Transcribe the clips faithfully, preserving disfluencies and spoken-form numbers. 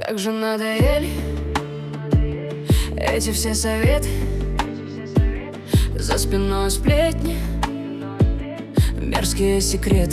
Как же надоели эти все советы, за спиной сплетни, мерзкие секреты,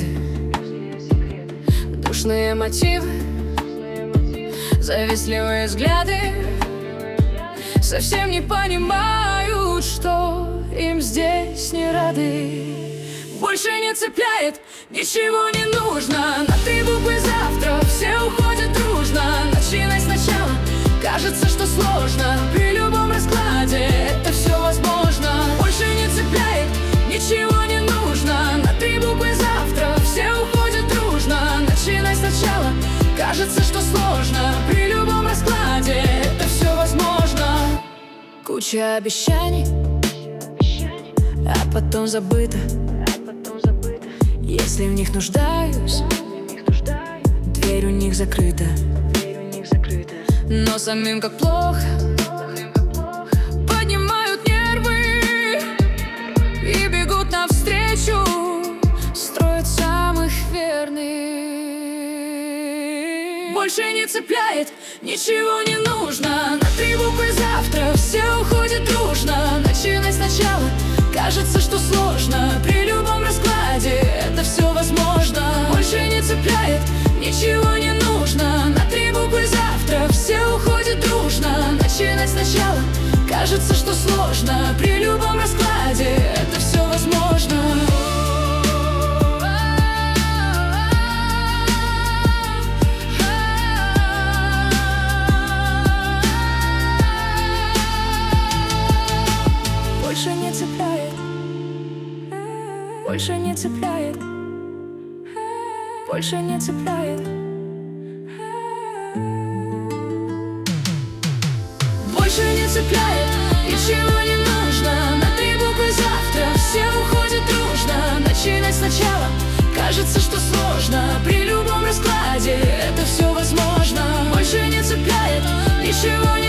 душные мотивы, завистливые взгляды. Совсем не понимают, что им здесь не рады. Больше не цепляет, ничего не нужно. На три буквы завтра все уходят дружно. Начинай сначала, кажется, что сложно. При любом раскладе это все возможно. Больше не цепляет, ничего не нужно. На три буквы завтра все уходят дружно. Начинай сначала, кажется, что сложно. При любом раскладе это все возможно. Куча обещаний, а потом забыто. Если в них нуждаюсь, дверь у них закрыта. Но самим как плохо, поднимают нервы и бегут навстречу, строят самых верных. Больше не цепляет, ничего не нужно. На три буквы завтра все уходят дружно. Начинай сначала, кажется, что сложно. При любом раскладе это все возможно. Больше не цепляет, ничего не нужно. На три буквы завтра все уходят дружно. Начинать сначала, кажется, что сложно. При любом раскладе это все возможно. Больше не цепляет, больше не цепляет, больше не цепляет. Больше не цепляет, ничего не нужно. На три буквы завтра все уходят дружно. Начинать сначала, кажется, что сложно. При любом раскладе это все возможно. Больше не цепляет, ничего не